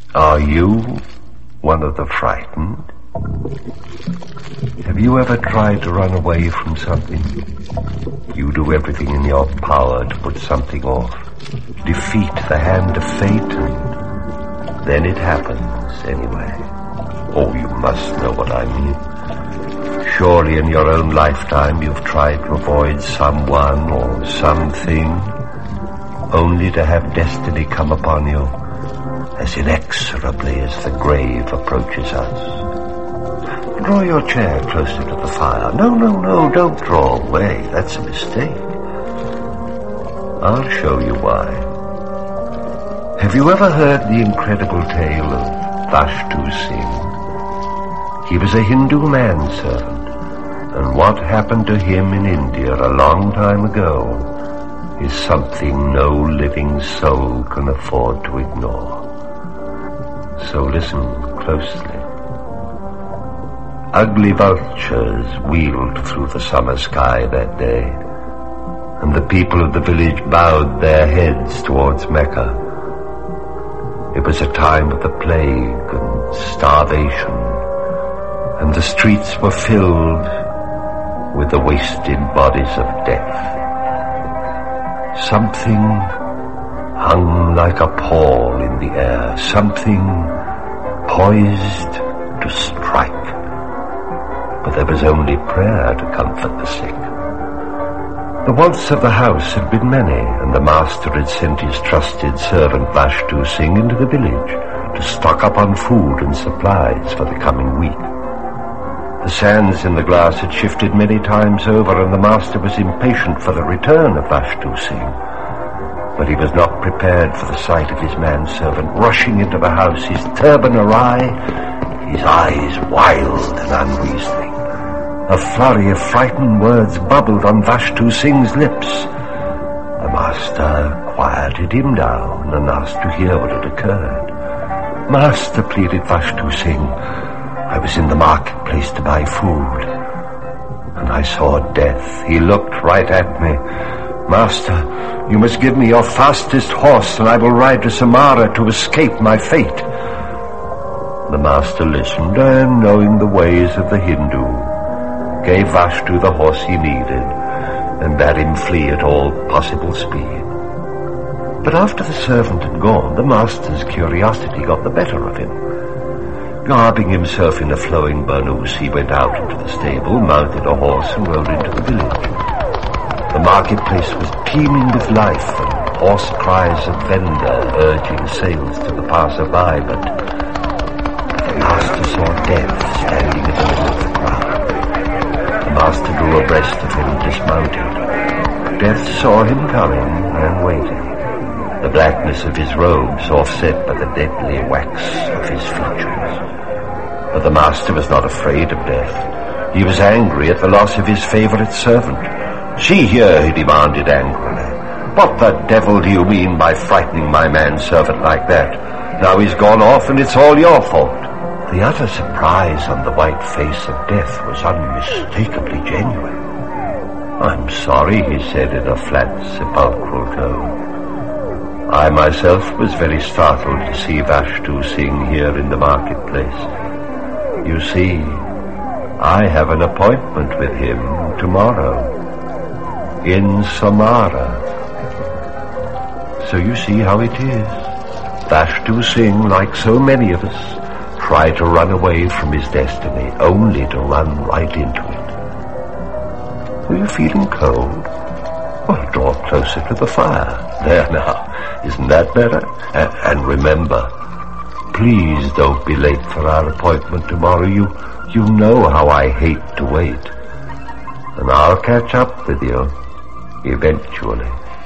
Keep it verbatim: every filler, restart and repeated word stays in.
Are you one of the frightened? Have you ever tried to run away from something? You do everything in your power to put something off, defeat the hand of fate, and then it happens anyway. Oh, you must know what I mean. Surely in your own lifetime you've tried to avoid someone or something, only to have destiny come upon you as inexorably as the grave approaches us. Draw your chair closer to the fire. No, no, no, don't draw away. That's a mistake. I'll show you why. Have you ever heard the incredible tale of Vashtu Singh? He was a Hindu manservant, and what happened to him in India a long time ago is something no living soul can afford to ignore. So listen closely. Ugly vultures wheeled through the summer sky that day, and the people of the village bowed their heads towards Mecca. It was a time of the plague and starvation, and the streets were filled with the wasted bodies of death. Something hung like a pall in the air, something poised to strike. But there was only prayer to comfort the sick. The wants of the house had been many, and the master had sent his trusted servant Vashtu Singh into the village to stock up on food and supplies for the coming week. The sands in the glass had shifted many times over, and the master was impatient for the return of Vashtu Singh. But he was not prepared for the sight of his manservant rushing into the house, his turban awry, his eyes wild and unreasoning. A flurry of frightened words bubbled on Vashtu Singh's lips. The master quieted him down and asked to hear what had occurred. Master, pleaded Vashtu Singh, I was in the marketplace to buy food, and I saw death. He looked right at me. Master, you must give me your fastest horse, and I will ride to Samara to escape my fate. The master listened, and knowing the ways of the Hindu, gave Vashtu the horse he needed, and bade him flee at all possible speed. But after the servant had gone, the master's curiosity got the better of him. Garbing himself in a flowing burnous, he went out into the stable, mounted a horse, and rode into the village. The marketplace was teeming with life, and hoarse cries of vendor urging sales to the passer-by, but the master saw death standing in the middle of the crowd. The master drew abreast of him, dismounted. Death saw him coming and waited, the blackness of his robes offset by the deadly wax of his features. But the master was not afraid of death. He was angry at the loss of his favorite servant. See here, he demanded angrily. What the devil do you mean by frightening my manservant like that? Now he's gone off and it's all your fault. The utter surprise on the white face of death was unmistakably genuine. I'm sorry, he said in a flat, sepulchral tone. I myself was very startled to see Vashtu Singh here in the marketplace. You see, I have an appointment with him tomorrow in Samara. So you see how it is. Vashtu Singh, like so many of us, tried to run away from his destiny, only to run right into it. Are you feeling cold? Well, draw closer to the fire. There now, isn't that better? And, and remember, please don't be late for our appointment tomorrow. You, you know how I hate to wait. And I'll catch up with you eventually.